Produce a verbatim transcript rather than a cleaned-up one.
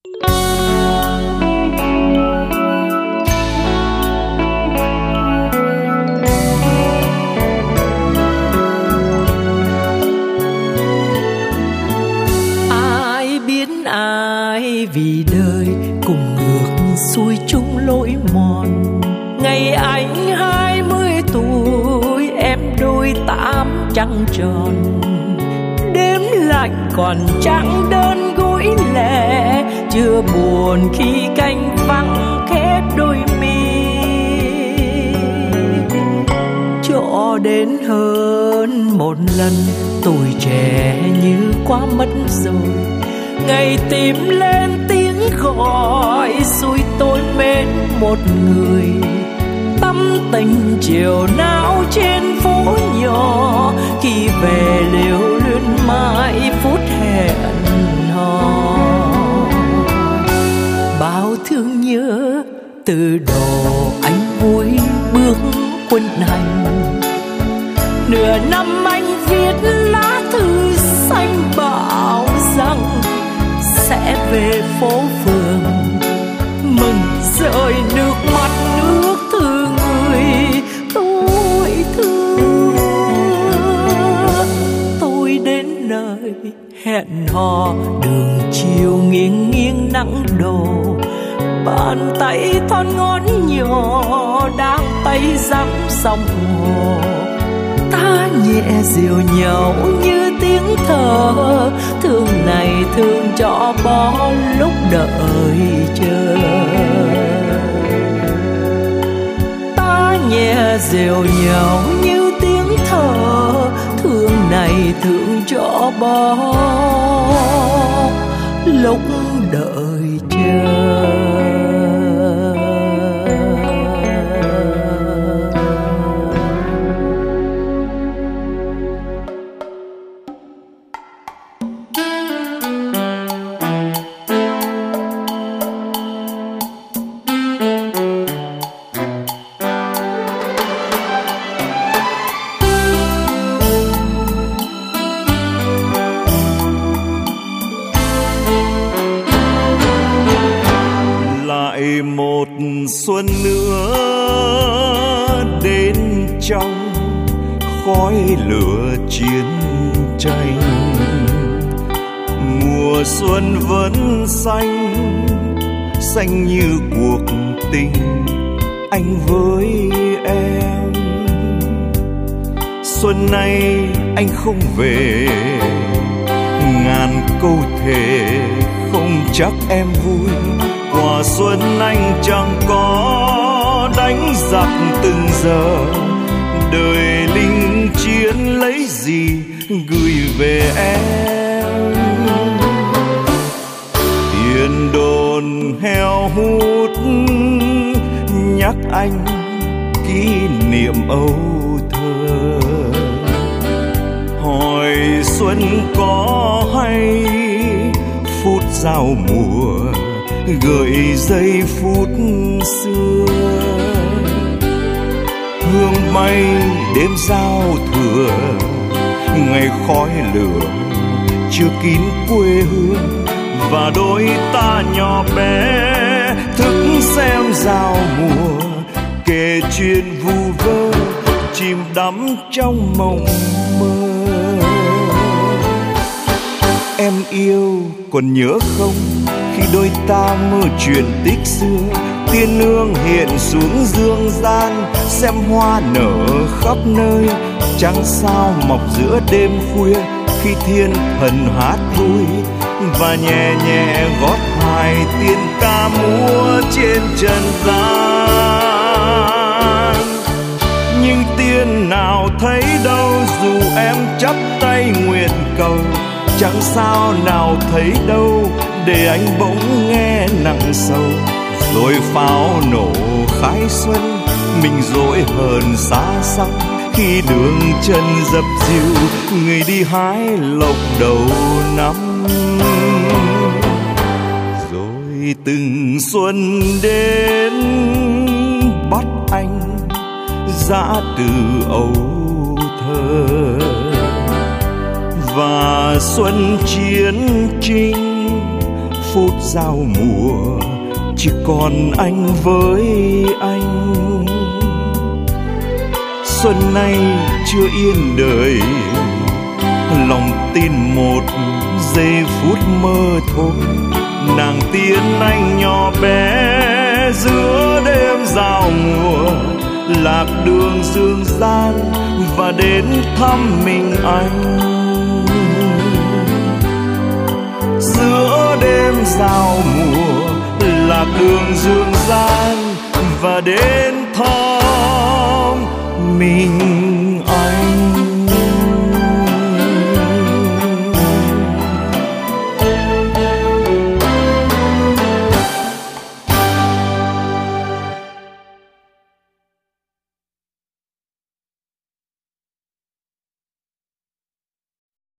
Vì đời cùng ngược xuôi chung lối mòn. Ngày anh hai mươi tuổi, em đôi tám trăng tròn. Đêm lạnh còn trắng đơn gối lẻ, chưa buồn khi canh vắng khép đôi mi. Cho đến hơn một lần tuổi trẻ như quá mất rồi. Ngày tìm lên tiếng gọi xui tôi mến một người. Tâm tình chiều não trên phố nhỏ, khi về lưu luyến mãi phút hẹn hò. Bao thương nhớ từ đồ anh vui bước quân hành. Nửa năm anh viết lá thư xanh bảo rằng sẽ về phố phường, mừng rơi nước mắt nước thương người tôi thương. Tôi đến nơi hẹn hò, đường chiều nghiêng nghiêng nắng đổ. Bàn tay thon ngón nhỏ đang tay dắm sông hồ. Ta nhẹ dịu nhau như tiếng thở, thương này thương cho bỏ lúc đợi chờ. Ta nhẹ dịu nhau như tiếng thở, thương này thương cho bỏ lúc đợi chờ. Xuân nữa đến trong khói lửa chiến tranh. Mùa xuân vẫn xanh, xanh như cuộc tình anh với em. Xuân nay anh không về, ngàn câu thề không chắc em vui. Quả xuân anh chẳng có đánh giặc từng giờ, đời linh chiến lấy gì gửi về em. Tiền đồn heo hút nhắc anh kỷ niệm âu thơ. Hỏi xuân có hay phút giao mùa, gợi giây phút xưa. Hương bay đêm giao thừa, ngày khói lửa chưa kín quê hương. Và đôi ta nhỏ bé thức xem giao mùa, kể chuyện vu vơ chìm đắm trong mộng mơ. Em yêu còn nhớ không, khi đôi ta mơ chuyện tích xưa. Tiên nương hiện xuống dương gian, xem hoa nở khắp nơi. Trăng sao mọc giữa đêm khuya, khi thiên thần hát vui. Và nhẹ nhẹ gót hài tiên ca múa trên trần gian. Nhưng tiên nào thấy đâu, dù em chắp tay nguyện cầu. Chẳng sao nào thấy đâu, để anh bỗng nghe nặng sâu. Rồi pháo nổ khai xuân, mình dỗi hờn xa xăm. Khi đường chân dập dìu, người đi hái lộc đầu năm. Rồi từng xuân đến bắt anh dã từ âu thơ. Và xuân chiến trinh phút giao mùa, chỉ còn anh với anh. Xuân nay chưa yên đời, lòng tin một giây phút mơ thôi. Nàng tiến anh nhỏ bé giữa đêm giao mùa, lạc đường dương gian và đến thăm mình anh. Giữa đêm giao mùa, lạc đường dương gian và đến thăm mình